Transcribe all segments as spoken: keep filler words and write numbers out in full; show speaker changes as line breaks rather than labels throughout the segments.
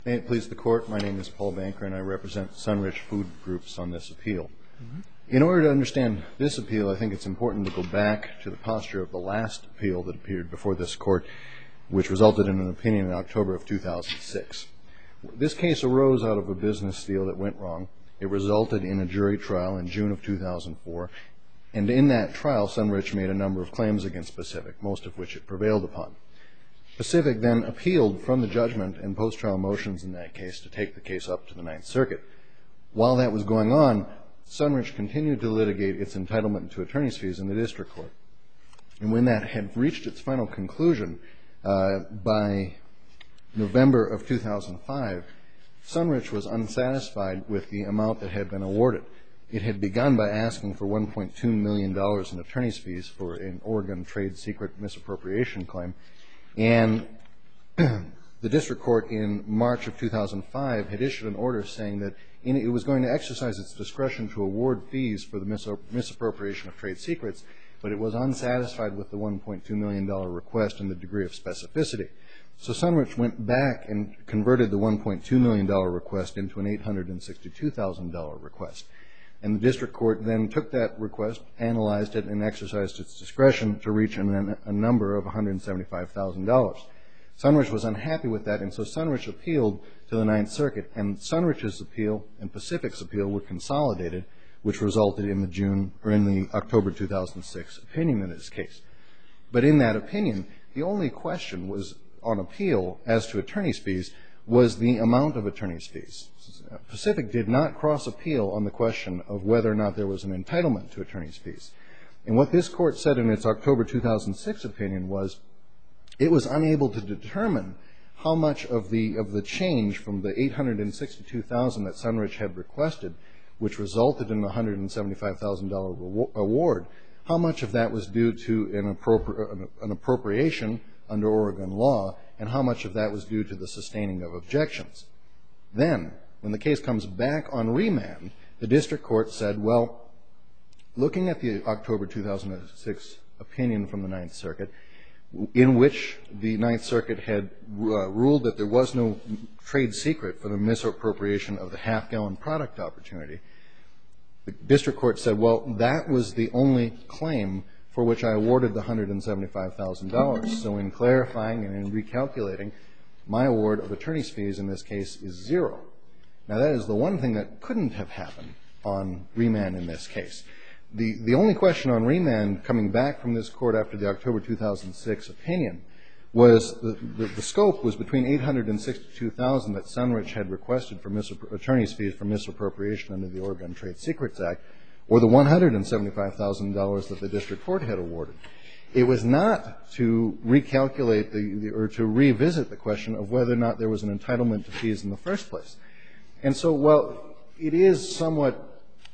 May it please the Court, my name is Paul Banker and I represent Sunrich Food Groups on this appeal. Mm-hmm. In order to understand this appeal, I think it's important to go back to the posture of the last appeal that appeared before this Court, which resulted in an opinion in October of two thousand six. This case arose out of a business deal that went wrong. It resulted in a jury trial in June of two thousand four, and in that trial, Sunrich made a number of claims against Pacific, most of which it prevailed upon. Pacific then appealed from the judgment and post-trial motions in that case to take the case up to the Ninth Circuit. While that was going on, Sunrich continued to litigate its entitlement to attorney's fees in the district court. And when that had reached its final conclusion uh, by November of two thousand five, Sunrich was unsatisfied with the amount that had been awarded. It had begun by asking for one point two million dollars in attorney's fees for an Oregon trade secret misappropriation claim. And the district court in March of two thousand five had issued an order saying that in, it was going to exercise its discretion to award fees for the mis- misappropriation of trade secrets, but it was unsatisfied with the one point two million dollars request and the degree of specificity. So Sunrich went back and converted the one point two million dollars request into an eight hundred sixty-two thousand dollars request. And the district court then took that request, analyzed it, and exercised its discretion to reach an, a number of one hundred seventy-five thousand dollars. Sunrich was unhappy with that, and so Sunrich appealed to the Ninth Circuit, and Sunrich's appeal and Pacific's appeal were consolidated, which resulted in the June or in the October two thousand six opinion in this case. But in that opinion, the only question was on appeal as to attorney's fees was the amount of attorney's fees. Pacific did not cross appeal on the question of whether or not there was an entitlement to attorney's fees. And what this court said in its October two thousand six opinion was it was unable to determine how much of the of the change from the eight hundred sixty-two thousand dollars that Sunrich had requested, which resulted in a one hundred seventy-five thousand dollars award, how much of that was due to an, appropri- an appropriation under Oregon law, and how much of that was due to the sustaining of objections. Then, when the case comes back on remand, the district court said, well, looking at the October two thousand six opinion from the Ninth Circuit, in which the Ninth Circuit had uh, ruled that there was no trade secret for the misappropriation of the half-gallon product opportunity, the district court said, well, that was the only claim for which I awarded the one hundred seventy-five thousand dollars. So in clarifying and in recalculating, my award of attorney's fees in this case is zero. Now, that is the one thing that couldn't have happened on remand in this case. The, the only question on remand coming back from this court after the October two thousand six opinion was the, the, the scope was between eight hundred sixty-two thousand dollars that Sunrich had requested for misappro- attorney's fees for misappropriation under the Oregon Trade Secrets Act, or the one hundred seventy-five thousand dollars that the district court had awarded. It was not to recalculate the, the or to revisit the question of whether or not there was an entitlement to fees in the first place. And so, while it is somewhat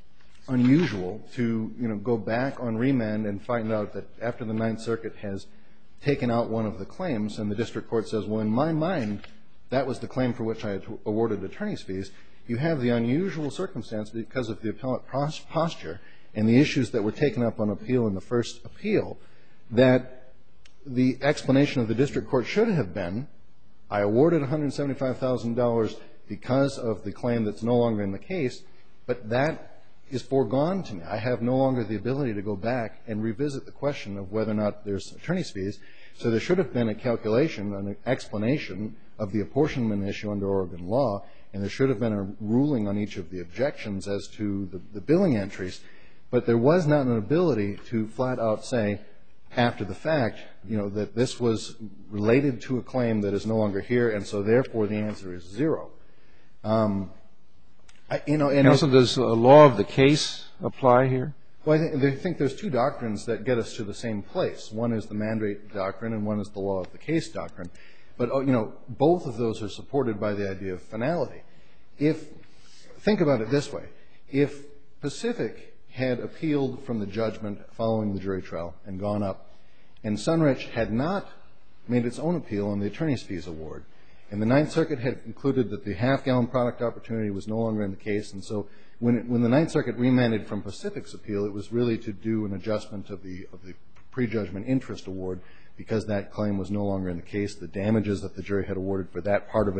unusual to, you know, go back on remand and find out that after the Ninth Circuit has taken out one of the claims and the district court says, well, in my mind, that was the claim for which I had awarded attorney's fees, you have the unusual circumstance because of the appellate posture and the issues that were taken up on appeal in the first appeal that the explanation of the district court should have been, I awarded one hundred seventy-five thousand dollars because of the claim that's no longer in the case, but that is foregone to me. I have no longer the ability to go back and revisit the question of whether or not there's attorney's fees. So there should have been a calculation, an explanation of the apportionment issue under Oregon law, and there should have been a ruling on each of the objections as to the, the billing entries. But there was not an ability to flat out say, after the fact, you know, that this was related to a claim that is no longer here, and so therefore the answer is zero. Um, I, you know, and
Counsel, does the law of the case apply here?
Well, I, th- I think there's two doctrines that get us to the same place. One is the mandate doctrine, and one is the law of the case doctrine. But you know, both of those are supported by the idea of finality. If think about it this way: if Pacific had appealed from the judgment following the jury trial and gone up, and Sunrich had not made its own appeal on the attorney's fees award, and the Ninth Circuit had concluded that the half-gallon product opportunity was no longer in the case, and so when, it, when the Ninth Circuit remanded from Pacific's appeal, it was really to do an adjustment of the of the prejudgment interest award because that claim was no longer in the case. The damages that the jury had awarded for that part of it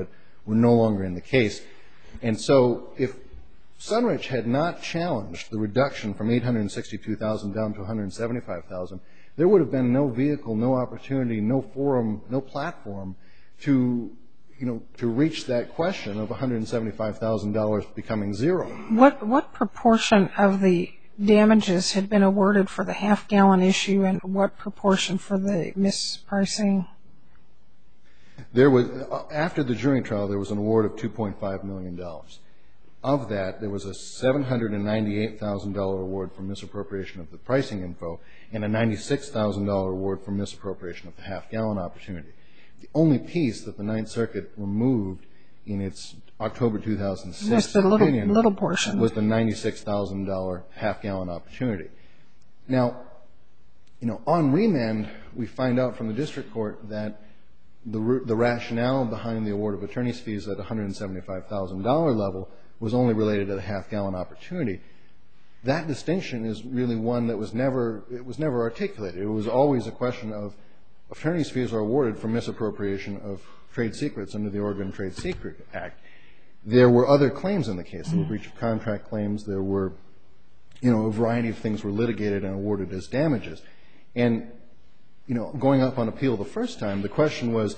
were no longer in the case. And so if Sunrich had not challenged the reduction from eight hundred sixty-two thousand dollars down to one hundred seventy-five thousand dollars, there would have been no vehicle, no opportunity, no forum, no platform to, you know, to reach that question of one hundred seventy-five thousand dollars becoming zero.
What what proportion of the damages had been awarded for the half-gallon issue, and what proportion for the mispricing?
There was, after the jury trial, there was an award of two point five million dollars. Of that, there was a seven hundred ninety-eight thousand dollars award for misappropriation of the pricing info and a ninety-six thousand dollars award for misappropriation of the half-gallon opportunity. The only piece that the Ninth Circuit removed in its October two thousand six
the little,
opinion
little portion.
was the ninety-six thousand dollars half-gallon opportunity. Now, you know, on remand, we find out from the district court that the, the rationale behind the award of attorney's fees at one hundred seventy-five thousand dollars level was only related to the half-gallon opportunity. That distinction is really one that was never, it was never articulated. It was always a question of attorney's fees are awarded for misappropriation of trade secrets under the Oregon Trade Secret Act. There were other claims in the case. There were breach of contract claims. There were, you know, a variety of things were litigated and awarded as damages. And, you know, going up on appeal the first time, the question was,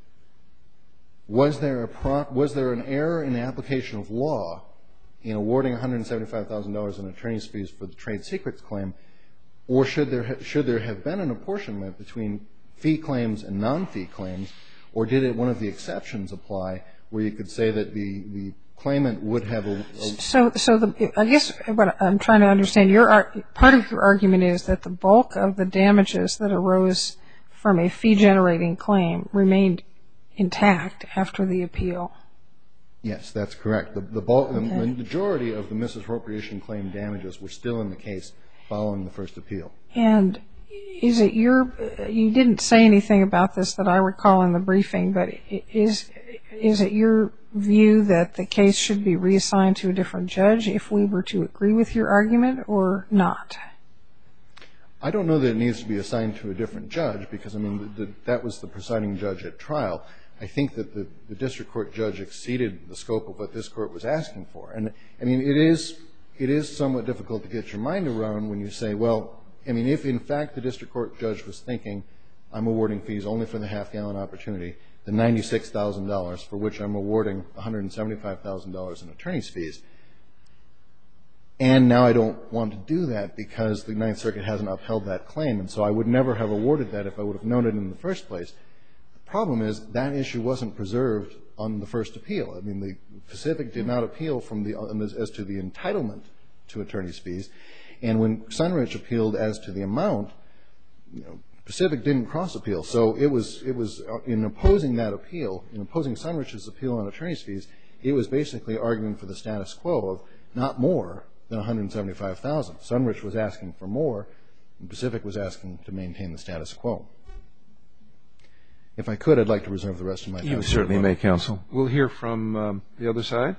was there a pro- was there an error in the application of law in awarding one hundred seventy-five thousand dollars in attorney's fees for the trade secrets claim, or should there ha- should there have been an apportionment between fee claims and non-fee claims, or did it one of the exceptions apply where you could say that the, the claimant would have a, a
so so the I guess what I'm trying to understand, your ar- part of your argument is that the bulk of the damages that arose from a fee generating claim remained intact after the appeal.
Yes, that's correct. The, the, bulk,
Okay.
the majority of the misappropriation claim damages were still in the case following the first appeal.
And is it your, you didn't say anything about this that I recall in the briefing, but is is it your view that the case should be reassigned to a different judge if we were to agree with your argument or not?
I don't know that it needs to be assigned to a different judge because, I mean, the, the, that was the presiding judge at trial. I think that the, the district court judge exceeded the scope of what this court was asking for. And, I mean, it is it is somewhat difficult to get your mind around when you say, well, I mean, if in fact the district court judge was thinking, I'm awarding fees only for the half-gallon opportunity, the ninety-six thousand dollars for which I'm awarding one hundred seventy-five thousand dollars in attorney's fees, and now I don't want to do that because the Ninth Circuit hasn't upheld that claim, and so I would never have awarded that if I would have known it in the first place. The problem is that issue wasn't preserved on the first appeal. I mean, the Pacific did not appeal from the as to the entitlement to attorney's fees, and when Sunrich appealed as to the amount, you know, Pacific didn't cross appeal. So it was it was in opposing that appeal, in opposing Sunrich's appeal on attorney's fees, it was basically arguing for the status quo of not more than one hundred seventy-five thousand dollars. Sunrich was asking for more, and Pacific was asking to maintain the status quo. If I could, I'd like to reserve the rest of my time.
You certainly may, counsel. We'll hear from um, the other side.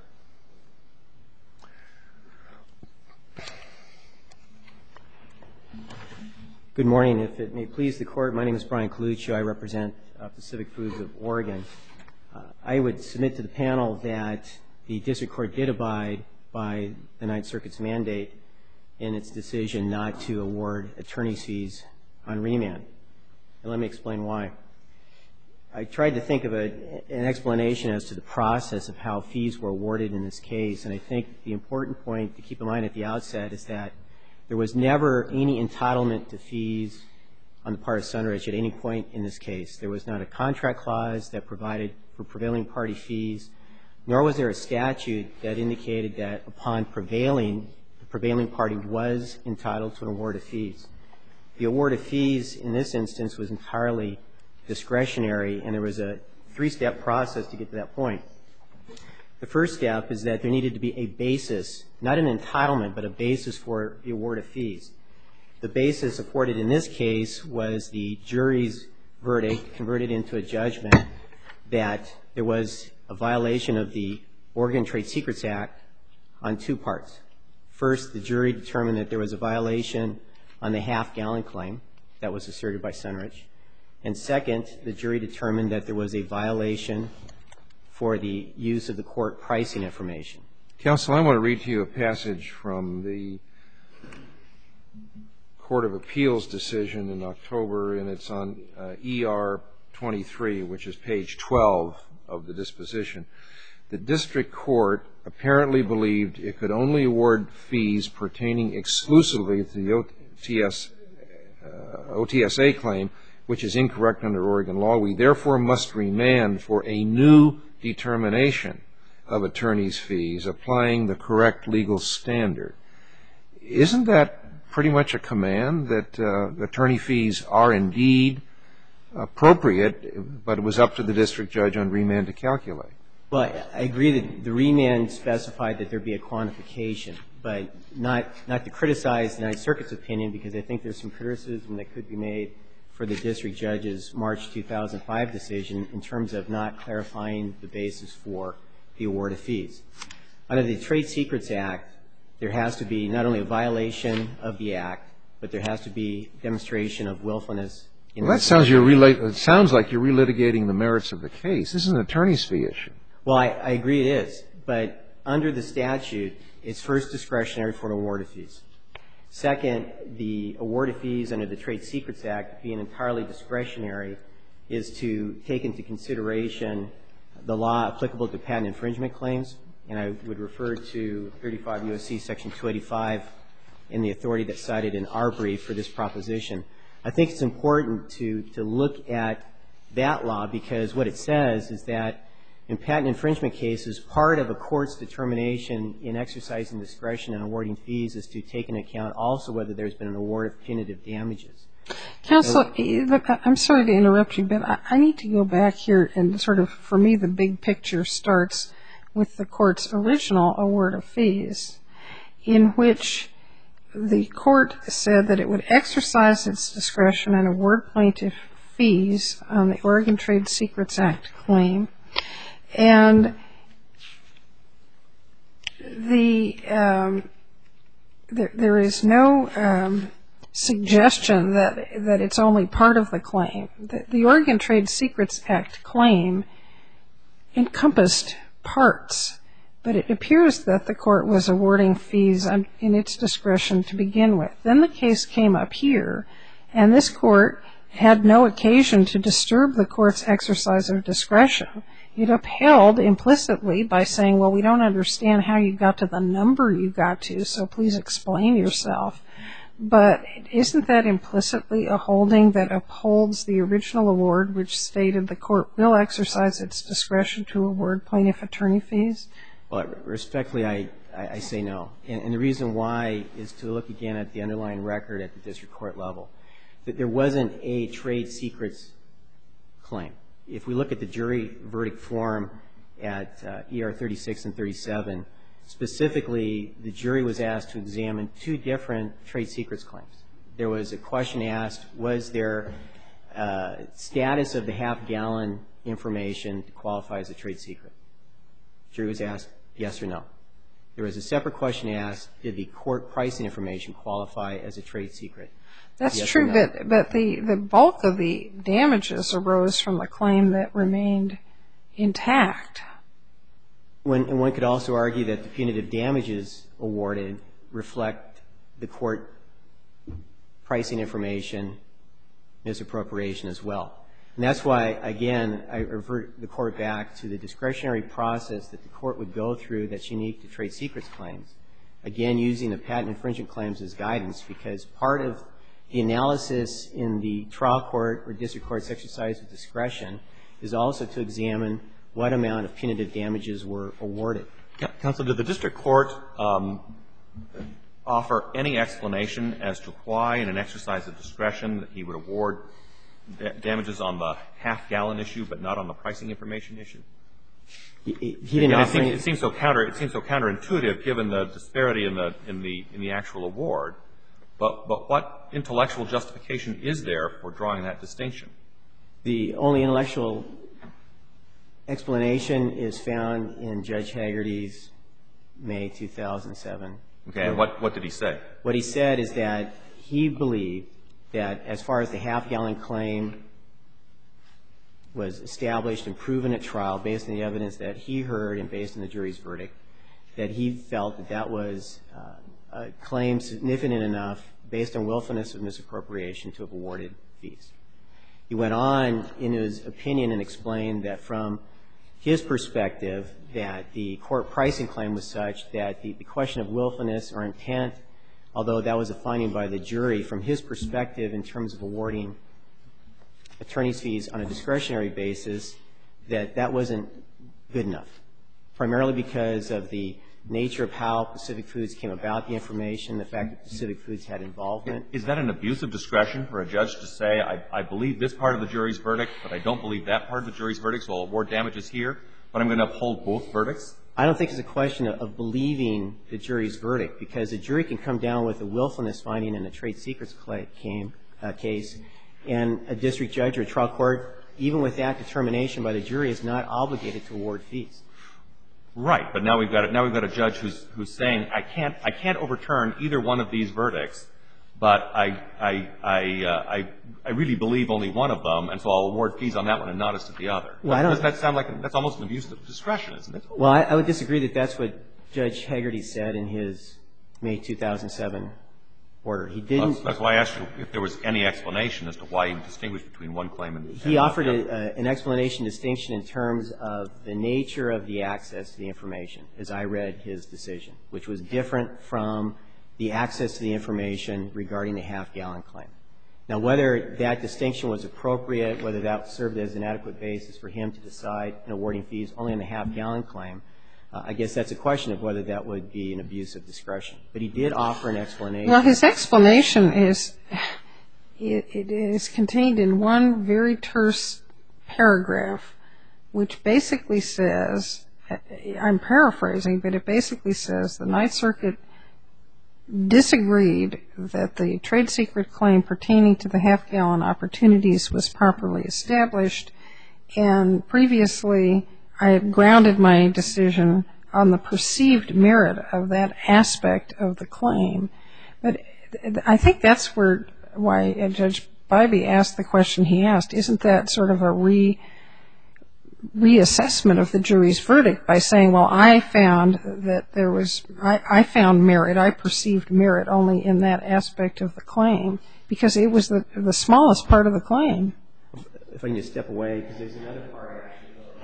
Good morning. If it may please the Court, my name is Brian Coluccio. I represent uh, Pacific Foods of Oregon. Uh, I would submit to the panel that the district court did abide by the Ninth Circuit's mandate in its decision not to award attorney's fees on remand. And let me explain why. I tried to think of a, an explanation as to the process of how fees were awarded in this case, and I think the important point to keep in mind at the outset is that there was never any entitlement to fees on the part of Sunrich at any point in this case. There was not a contract clause that provided for prevailing party fees, nor was there a statute that indicated that upon prevailing, the prevailing party was entitled to an award of fees. The award of fees in this instance was entirely discretionary, and there was a three-step process to get to that point. The first step is that there needed to be a basis, not an entitlement, but a basis for the award of fees. The basis afforded in this case was the jury's verdict converted into a judgment that there was a violation of the Oregon Trade Secrets Act on two parts. First, the jury determined that there was a violation on the half-gallon claim that was asserted by Sunrich. And second, the jury determined that there was a violation for the use of the court pricing information.
Counsel, I want to read to you a passage from the Court of Appeals decision in October, and it's on uh, E R twenty-three, which is page twelve of the disposition. The district court apparently believed it could only award fees pertaining exclusively to the O T S, uh, O T S A claim, which is incorrect under Oregon law. We therefore must remand for a new determination of attorney's fees, applying the correct legal standard. Isn't that pretty much a command that uh, attorney fees are indeed appropriate, but it was up to the district judge on remand to calculate?
Well, I agree that the remand specified that there be a quantification, but not not to criticize the Ninth Circuit's opinion, because I think there's some criticism that could be made for the district judge's March two thousand five decision in terms of not clarifying the basis for the award of fees. Under the Trade Secrets Act, there has to be not only a violation of the Act, but there has to be demonstration of willfulness. In
well, that sounds, you're relate, it sounds like you're relitigating the merits of the case. This is an attorney's fee issue.
Well, I, I agree it is. But under the statute, it's first discretionary for an award of fees. Second, the award of fees under the Trade Secrets Act, being entirely discretionary, is to take into consideration the law applicable to patent infringement claims. And I would refer to thirty-five U S C Section two eighty-five in the authority that's cited in our brief for this proposition. I think it's important to, to look at that law, because what it says is that in patent infringement cases, part of a court's determination in exercising discretion and awarding fees is to take into account also whether there's been an award of punitive damages.
Counsel, look, I'm sorry to interrupt you, but I, I need to go back here and sort of, for me, the big picture starts with the court's original award of fees, in which the court said that it would exercise its discretion and award plaintiff fees on the Oregon Trade Secrets Act claim. And the um, there, there is no um, suggestion that that it's only part of the claim. The, the Oregon Trade Secrets Act claim encompassed parts, but it appears that the court was awarding fees in its discretion to begin with. Then the case came up here, and this court had no occasion to disturb the court's exercise of discretion. It upheld implicitly by saying, well, we don't understand how you got to the number you got to, so please explain yourself. But isn't that implicitly a holding that upholds the original award, which stated the court will exercise its discretion to award plaintiff attorney fees?
Well, respectfully, I, I say no. And, and the reason why is to look again at the underlying record at the district court level. That there wasn't a trade secrets claim. If we look at the jury verdict form at uh, E R thirty-six and thirty-seven, specifically, the jury was asked to examine two different trade secrets claims. There was a question asked, was there uh, status of the half-gallon information to qualify as a trade secret? The jury was asked yes or no. There was a separate question asked, did the court pricing information qualify as a trade secret?
That's
yes
true,
no.
but, but the, the bulk of the damages arose from the claim that remained intact.
When, and one could also argue that the punitive damages awarded reflect the court pricing information misappropriation as well. And that's why, again, I revert the court back to the discretionary process that the court would go through that's unique to trade secrets claims. Again, using the patent infringement claims as guidance, because part of the analysis in the trial court or district court's exercise of discretion is also to examine what amount of punitive damages were awarded.
Counsel, did the district court um, offer any explanation as to why, in an exercise of discretion, that he would award damages on the half-gallon issue but not on the pricing information issue?
He, he didn't offer
it,
any.
seems, it seems so counter. It seems so counterintuitive given the disparity in the in the in the actual award. But but what intellectual justification is there for drawing that distinction?
The only intellectual explanation is found in Judge Hagerty's May two thousand seven.
Okay. And what what did he say?
What he said is that he believed that as far as the half-gallon claim was established and proven at trial based on the evidence that he heard and based on the jury's verdict, that he felt that that was uh, a claim significant enough based on willfulness of misappropriation to have awarded fees. He went on in his opinion and explained that from his perspective that the court pricing claim was such that the, the question of willfulness or intent, although that was a finding by the jury, from his perspective in terms of awarding attorney's fees on a discretionary basis, that that wasn't good enough, primarily because of the nature of how Pacific Foods came about the information, the fact that Pacific Foods had involvement.
Is that an abuse of discretion for a judge to say, I, I believe this part of the jury's verdict, but I don't believe that part of the jury's verdict, so I'll award damages here, but I'm going to uphold both verdicts?
I don't think it's a question of, of believing the jury's verdict, because a jury can come down with a willfulness finding in a trade secrets claim, uh, case, and a district judge or a trial court, even with that determination by the jury, is not obligated to award fees.
Right, but now we've got a, now we've got a judge who's who's saying I can't I can't overturn either one of these verdicts, but I I I uh, I, I really believe only one of them, and so I'll award fees on that one and not as to the other.
Well, I don't,
Doesn't that sound like a, that's almost an abuse of discretion, isn't it?
Well, I, I would disagree that that's what Judge Hagerty said in his May two thousand seven order. He didn't.
That's, that's why I asked you if there was any explanation as to why you distinguished between one claim and the other.
He offered a, a, an explanation distinction in terms of the nature of the access to the information, as I read his decision, which was different from the access to the information regarding the half-gallon claim. Now, whether that distinction was appropriate, whether that served as an adequate basis for him to decide in awarding fees only on the half-gallon claim, Uh, I guess that's a question of whether that would be an abuse of discretion. But he did offer an explanation.
Well, his explanation is, it, it is contained in one very terse paragraph, which basically says, I'm paraphrasing, but it basically says the Ninth Circuit disagreed that the trade secret claim pertaining to the half-gallon opportunities was properly established, and previously I had grounded my decision on the perceived merit of that aspect of the claim. But I think that's where why Judge Bybee asked the question he asked. Isn't that sort of a re reassessment of the jury's verdict by saying, well, I found that there was, I, I found merit, I perceived merit only in that aspect of the claim, because it was the, the smallest part of the claim.
If I can just step away, because there's another part actually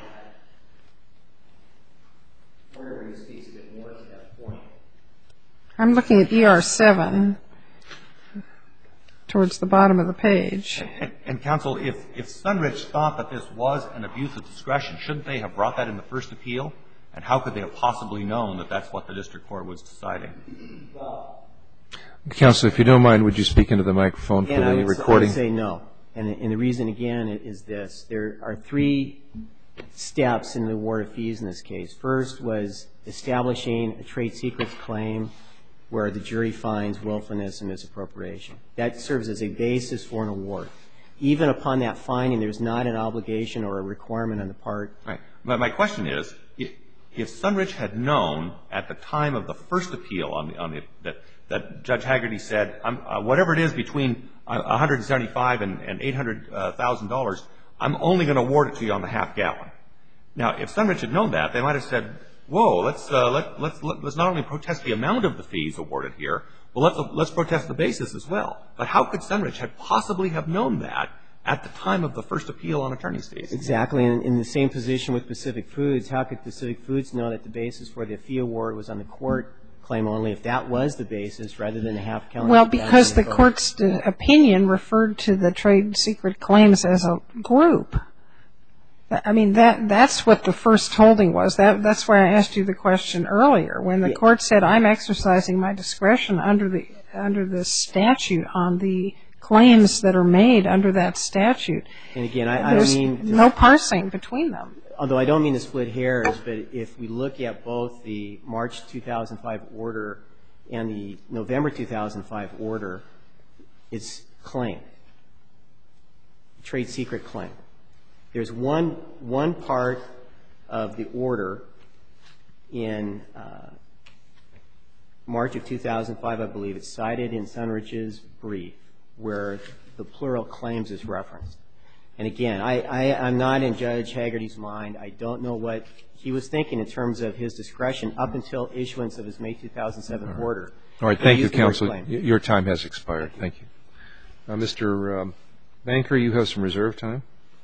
where he speaks a bit more to that point.
I'm looking at E R seven towards the bottom of the page.
And, and counsel, if, if Sunrich thought that this was an abuse of discretion, shouldn't they have brought that in the first appeal? And how could they have possibly known that that's what the district court was deciding?
Well,
counsel, if you don't mind, would you speak into the microphone for the recording?
I would say no. And, and the reason, again, is this. There are three steps in the award of fees in this case. First was establishing a trade secrets claim where the jury finds willfulness and misappropriation. That serves as a basis for an award. Even upon that finding, there's not an obligation or a requirement on the part.
Right. But my question is, if, if Sunrich had known at the time of the first appeal on the, on the, that, that Judge Hagerty said, I'm, uh, whatever it is between uh, one hundred seventy-five thousand dollars and, and eight hundred thousand dollars, I'm only going to award it to you on the half gallon. Now, if Sunrich had known that, they might have said, whoa, let's, uh, let, let's, let, let's not only protest the amount of the fees awarded here, but let's, let's protest the basis as well. But how could Sunrich have possibly have known that at the time of the first appeal on attorney's fees?
Exactly. In, in the same position with Pacific Foods, how could Pacific Foods know that the basis for the fee award was on the court claim only if that was the basis rather than the half gallon?
Well, because the court's opinion referred to the trade secret claims as a group. I mean, that that's what the first holding was. That That's why I asked you the question earlier. When the court said, I'm exercising my discretion under the under the statute on the claims that are made under that statute.
And again, I, I don't
There's
mean to,
no parsing between them.
Although I don't mean to split hairs, but if we look at both the March two thousand five order and the November two thousand five order, it's claim, trade secret claim. There's one one part of the order in uh, March of two thousand five, I believe, it's cited in Sunrich's brief, where the plural claims is referenced. And again, I, I, I'm not in Judge Haggerty's mind. I don't know what he was thinking in terms of his discretion up until issuance of his May two thousand seven
All
order.
All right.
He
Thank you,
used the word
counsel.
claim.
Y- Your time has expired. Thank you. Uh, Mister Um, Banker, you have some reserve time.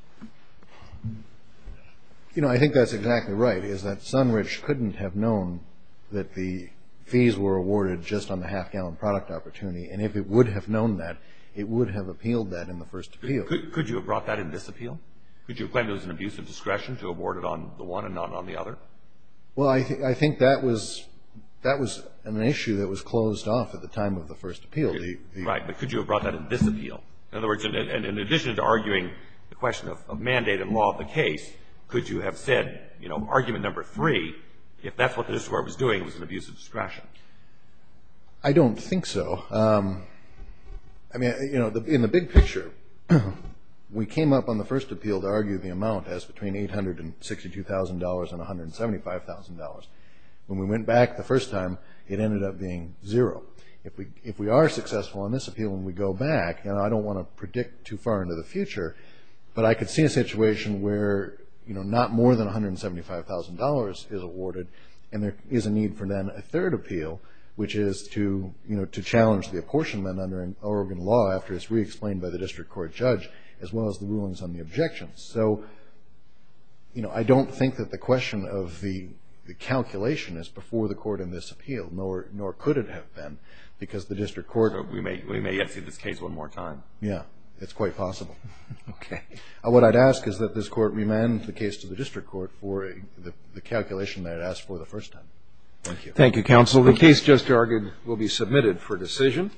You know, I think that's exactly right, is that Sunrich couldn't have known that the fees were awarded just on the half-gallon product opportunity, and if it would have known that, it would have appealed that in the first appeal.
Could, could you have brought that in this appeal? Could you have claimed it was an abuse of discretion to award it on the one and not on the other?
Well, I, th- I think that was that was an issue that was closed off at the time of the first appeal. The, the
Right, but could you have brought that in this appeal? In other words, in, in, in addition to arguing the question of, of mandate and law of the case, could you have said, you know, argument number three, if that's what the district court was doing, it was an abuse of discretion?
I don't think so. Um, I mean, you know, the, in the big picture, we came up on the first appeal to argue the amount as between eight hundred sixty-two thousand dollars and one hundred seventy-five thousand dollars. When we went back the first time, it ended up being zero. If we if we are successful on this appeal and we go back, and I don't want to predict too far into the future, but I could see a situation where, you know, not more than one hundred seventy-five thousand dollars is awarded, and there is a need for then a third appeal, which is to, you know, to challenge the apportionment under Oregon law after it's re-explained by the district court judge, as well as the rulings on the objections. So, you know, I don't think that the question of the the calculation is before the court in this appeal, nor nor could it have been, because the district court.
So we may we may yet see this case one more time.
Yeah, it's quite possible.
Okay.
Uh, what I'd ask is that this court remand the case to the district court for a, the, the calculation that it asked for the first time. Thank you.
Thank you, counsel. The case just argued will be submitted for decision.